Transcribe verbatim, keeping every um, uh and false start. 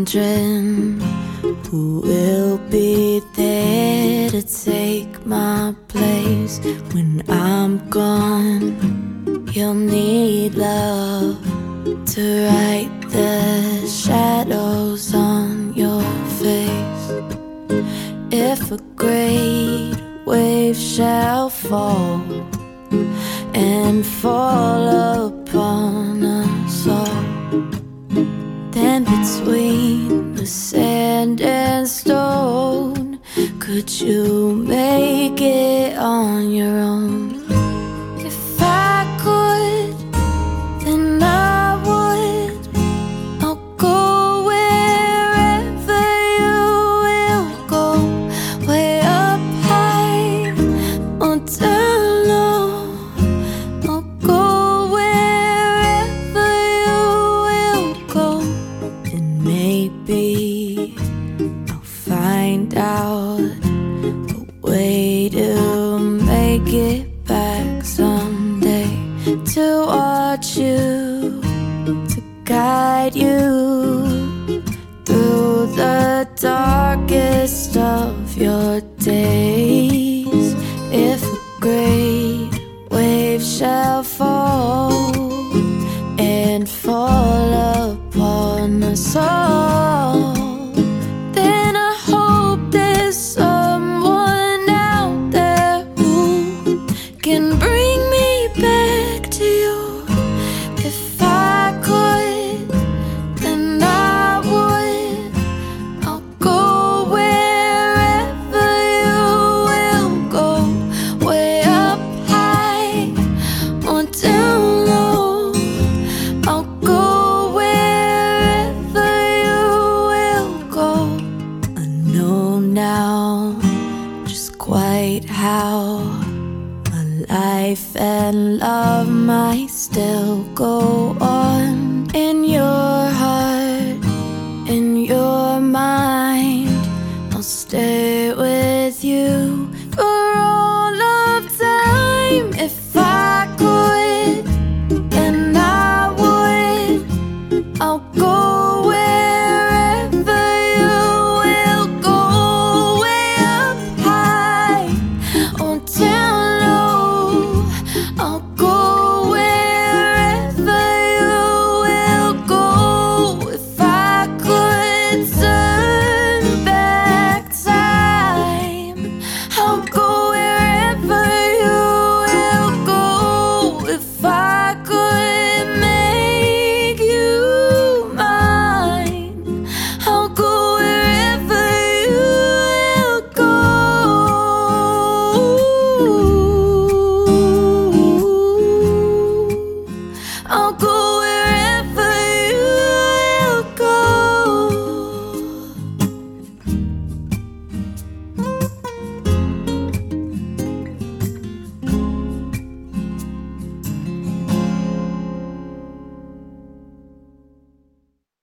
wondering who will be there to take my place when I'm gone. You'll need love to write the shadows on your face. If a great wave shall fall and fall upon us all, then between the sand and stone, could you make it on your own? If I could, then I would. I'll go wherever you will go, way up high or down low. I'll go wherever you will go, and maybe I'll find out a way to make it back someday, to watch you, to guide you through the darkest of your days. If a great wave shall fall and fall upon us all, then I hope there's someone out there who can bring me back to you. If I could, then I would. I'll go wherever you will go, way up high or down low. I'll go wherever you will go. I know now just quite how my life and love might still go on.